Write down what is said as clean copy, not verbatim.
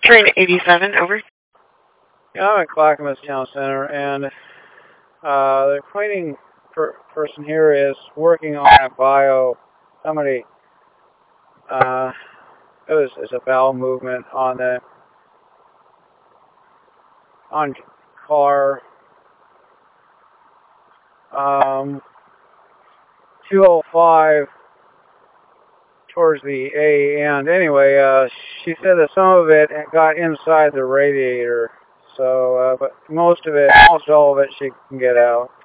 Train 87, over. Yeah, I'm at Clackamas Town Center, and the cleaning person here is working on a bio. Somebody, it's a bowel movement on car 205 towards the A end. Anyway, she said that some of it got inside the radiator. So, but most all of it she can get out.